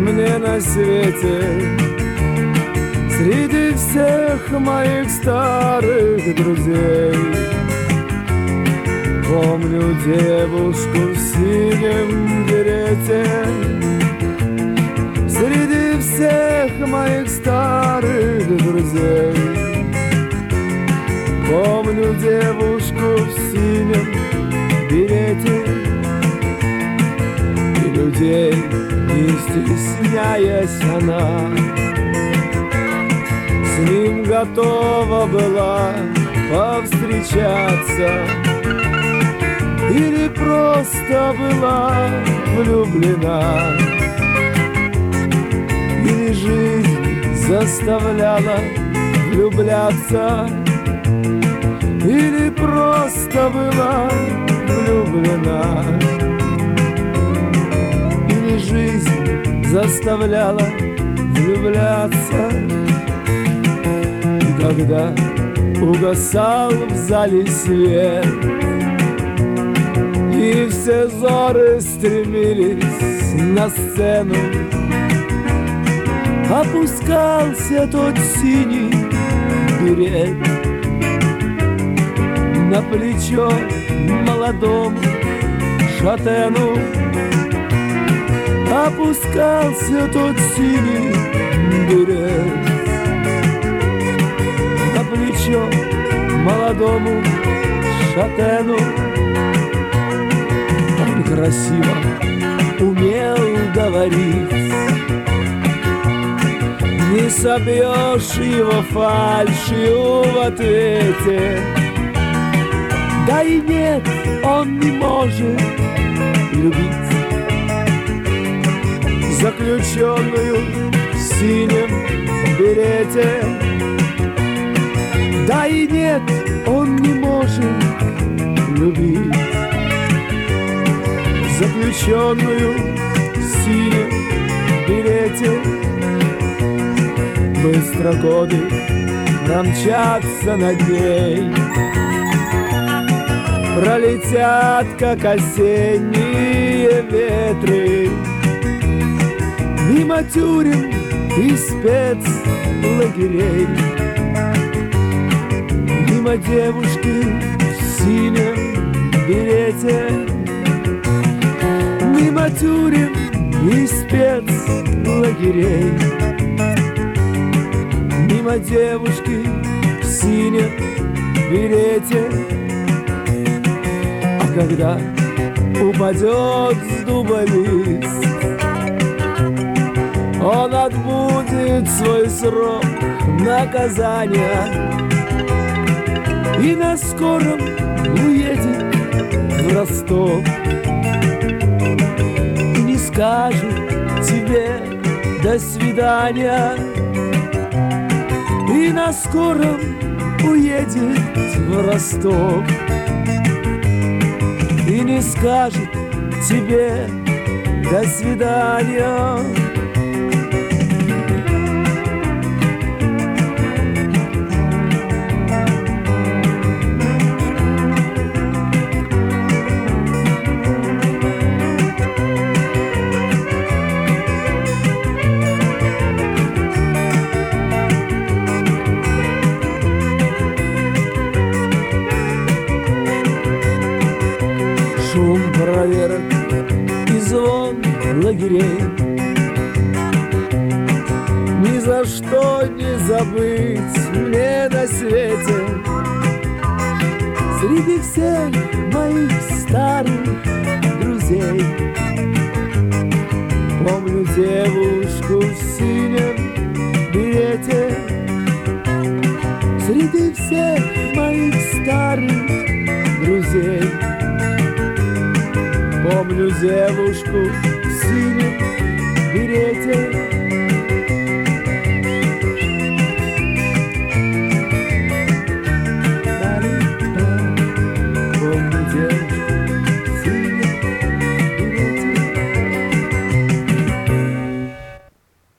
мне на свете. Среди всех моих старых друзей помню девушку в синем берете. Среди всех моих старых друзей помню девушку в синем берете. И людей, не стесняясь, она с ним готова была повстречаться. Или просто была влюблена, или жизнь заставляла влюбляться, или просто была влюблена, или жизнь заставляла влюбляться. И когда угасал в зале свет, и все взоры стремились на сцену, опускался тот синий берет на плечо молодому шатену. Опускался тот синий берет на плечо молодому шатену. Он красиво умел говорить, не собьешь его фальшью в ответе. Да и нет, он не может любить заключенную в синем берете. Да и нет, он не может любить заключенную в синем берете. Быстро годы промчатся над ней, пролетят, как осенние ветры, мимо тюрем и спецлагерей, мимо девушки в синем берете, мимо тюрем и спецлагерей, мимо девушки в синем берете. А когда упадет с дуба лист, он отбудет свой срок наказания и на скором уедет в Ростов. И не скажет тебе до свидания, и на скором уедет в Ростов. И не скажет тебе до свидания. Шум проверок и звон лагерей ни за что не забыть мне на свете. Среди всех моих старых друзей помню девушку в синем берете. Среди всех моих старых друзей помню девушку в синем берете.